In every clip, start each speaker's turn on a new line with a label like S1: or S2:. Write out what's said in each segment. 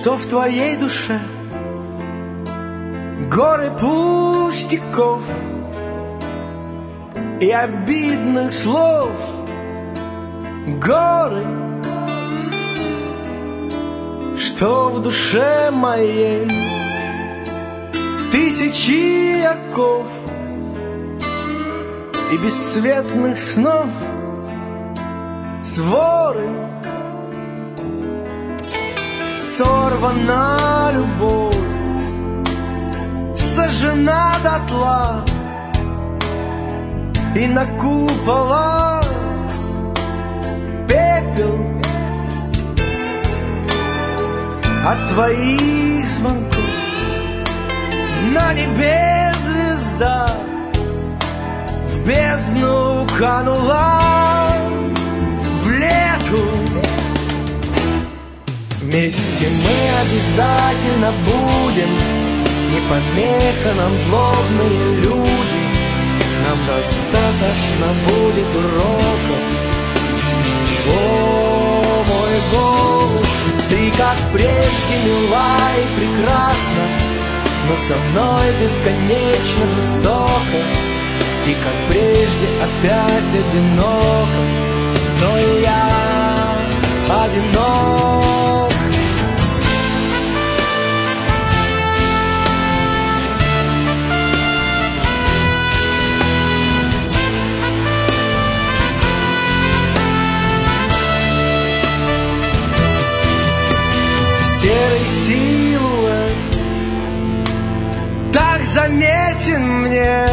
S1: что в твоей душе горы пустяков и обидных слов, горы, что в душе моей тысячи оков и бесцветных снов, своры. Сорвана любовь, сожжена дотла, и на куполах пепел от твоих звонков. На небе звезда в бездну канула, в лету. Вместе мы обязательно будем, не помеха нам злобные люди. Нам достаточно будет уроков. О, мой Бог, ты как прежде мила и прекрасна, но со мной бесконечно жестоко, и как прежде опять одиноко, но и я одинок. Серый силуэт так заметен мне,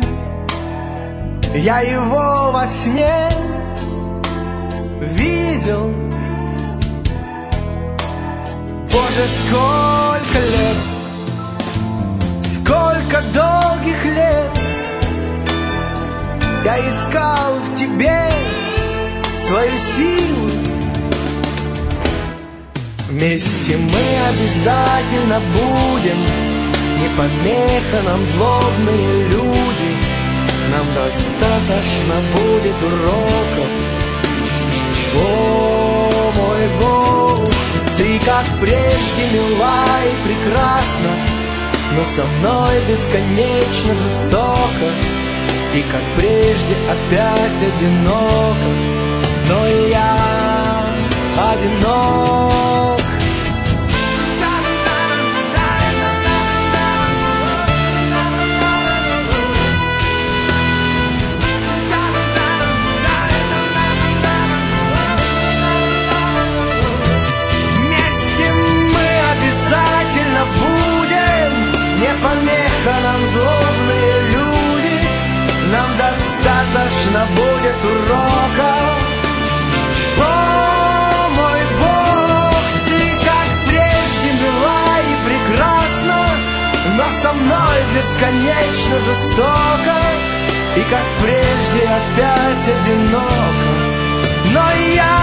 S1: я его во сне видел. Боже, сколько лет, сколько долгих лет я искал в тебе свою силу. Вместе мы обязательно будем, не помеха нам злобные люди. Нам достаточно будет уроков. О, мой Бог, ты как прежде мила и прекрасна, но со мной бесконечно жестоко, и как прежде опять одиноко, но и я одинок. Будем, не помеха нам злобные люди. Нам достаточно будет уроков. О, мой Бог, ты как прежде мила и прекрасна, но со мной бесконечно жестоко, и как прежде опять одиноко, но и я